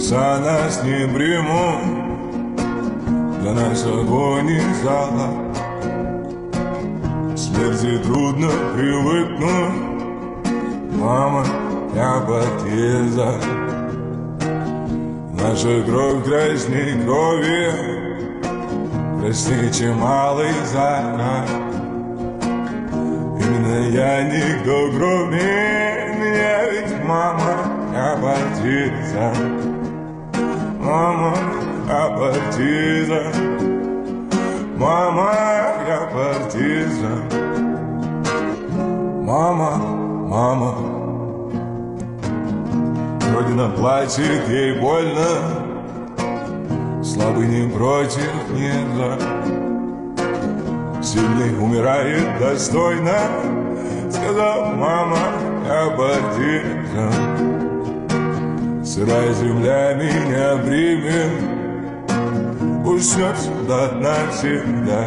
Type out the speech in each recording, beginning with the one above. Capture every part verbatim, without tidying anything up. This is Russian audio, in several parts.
За нас не приму, для нас огонь и зала. Смерти трудно привыкнуть, мама, я партизан. Наша кровь красней крови, красней, чем малый закат. Именно я никто, кроме меня, ведь мама, я партизан. Мама, я партизан. Мама, я партизан. Мама, мама. Родина плачет, ей больно, слабый не против нельзя. Сильный умирает достойно, сказал мама, я партизан. Сырая земля меня примет, уснет сюда навсегда.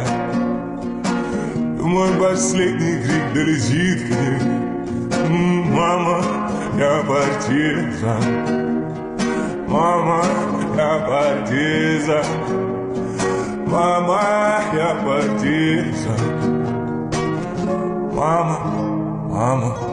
Мой последний крик долетит к ней. Мама, я партизан. Мама, я партизан. Мама, я партизан. Мама, мама.